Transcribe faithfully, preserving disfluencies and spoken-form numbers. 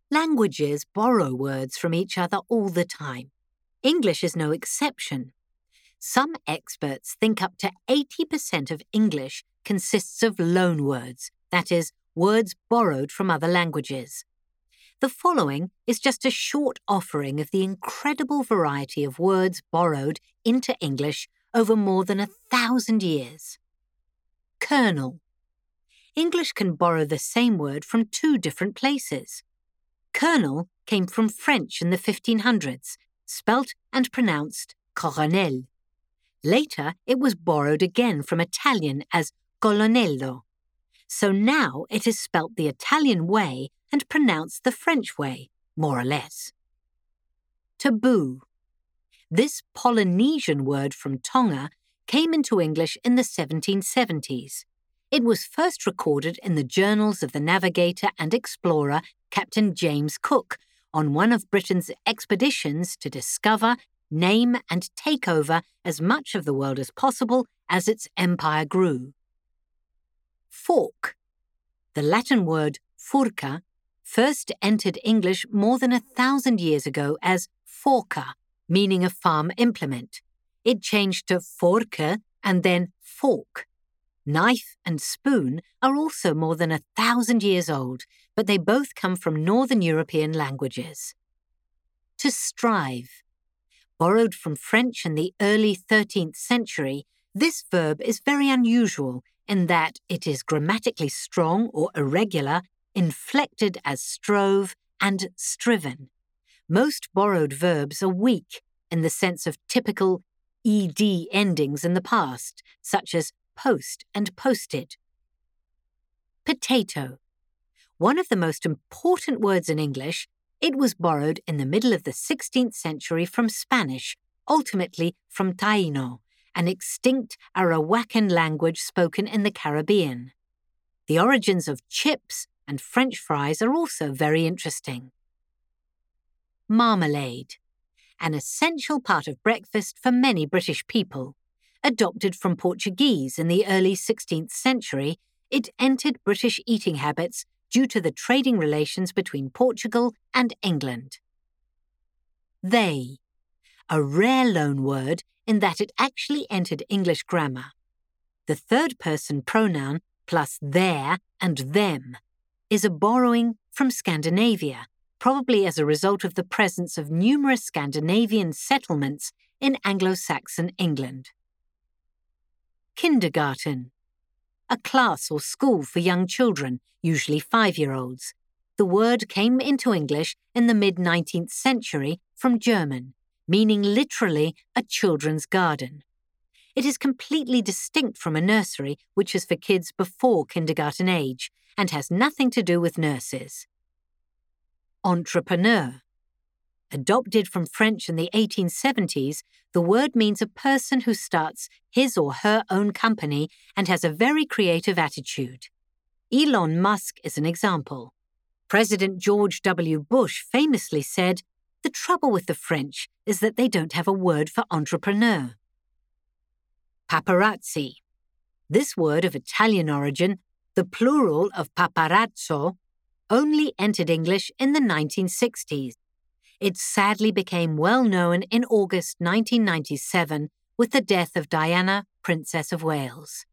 Languages borrow words from each other all the time. English is no exception. Some experts think up to eighty percent of English consists of loan words, that is, words borrowed from other languages. The following is just a short offering of the incredible variety of words borrowed into English over more than a thousand years. Colonel. English can borrow the same word from two different places. Colonel came from French in the fifteen hundreds, spelt and pronounced coronel. Later, it was borrowed again from Italian as colonnello. So now it is spelt the Italian way and pronounced the French way, more or less. Taboo. This Polynesian word from Tonga came into English in the seventeen seventies. It was first recorded in the journals of the navigator and explorer Captain James Cook on one of Britain's expeditions to discover, name and take over as much of the world as possible as its empire grew. Fork. The Latin word furca first entered English more than a thousand years ago as forca, meaning a farm implement. It changed to forke and then fork. Knife and spoon are also more than a thousand years old, but they both come from Northern European languages. To strive. Borrowed from French in the early thirteenth century, this verb is very unusual in that it is grammatically strong or irregular, inflected as strove and striven. Most borrowed verbs are weak in the sense of typical ed endings in the past, such as post and posted. Potato. One of the most important words in English, it was borrowed in the middle of the sixteenth century from Spanish, ultimately from Taino, an extinct Arawakan language spoken in the Caribbean. The origins of chips and French fries are also very interesting. Marmalade. An essential part of breakfast for many British people. Adopted from Portuguese in the early sixteenth century, it entered British eating habits due to the trading relations between Portugal and England. They. A rare loan word in that it actually entered English grammar. The third-person pronoun plus their and them is a borrowing from Scandinavia, probably as a result of the presence of numerous Scandinavian settlements in Anglo-Saxon England. Kindergarten. A class or school for young children, usually five-year-olds. The word came into English in the mid-nineteenth century from German, meaning literally a children's garden. It is completely distinct from a nursery, which is for kids before kindergarten age, and has nothing to do with nurses. Entrepreneur. Adopted from French in the eighteen seventies, the word means a person who starts his or her own company and has a very creative attitude. Elon Musk is an example. President George W. Bush famously said, "The trouble with the French is that they don't have a word for entrepreneur." Paparazzi. This word of Italian origin, the plural of paparazzo, only entered English in the nineteen sixties. It sadly became well known in August nineteen ninety-seven with the death of Diana, Princess of Wales.